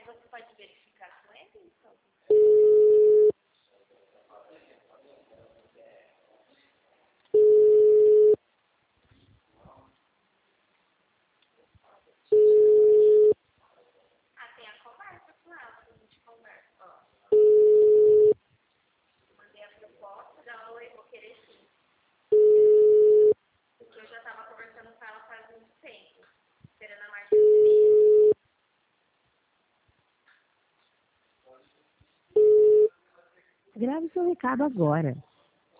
você pode verificar com ele, então? Ah, tem a conversa com ela, a gente conversa, ó. Mandei a proposta, dá oi, vou querer sim. Porque eu já estava conversando com ela faz muito tempo, esperando a Marta vir. Grave seu recado agora.